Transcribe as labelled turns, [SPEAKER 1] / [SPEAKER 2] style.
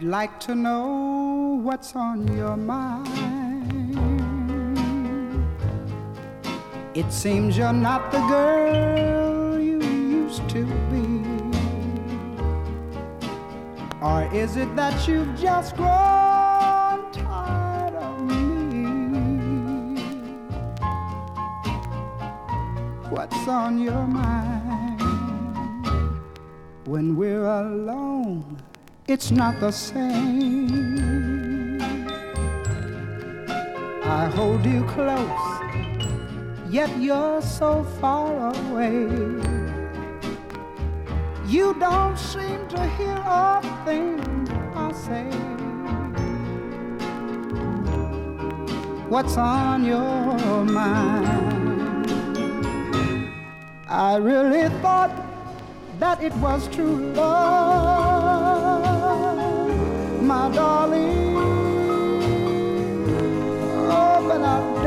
[SPEAKER 1] I'd like to know what's on your mind. It seems you're not the girl you used to be. Or is it that you've just grown tired of me? What's on your mind? When we're alone, it's not the same. I hold you close, yet you're so far away. You don't seem to hear a thing I say. What's on your mind? I really thought that it was true love, my darling.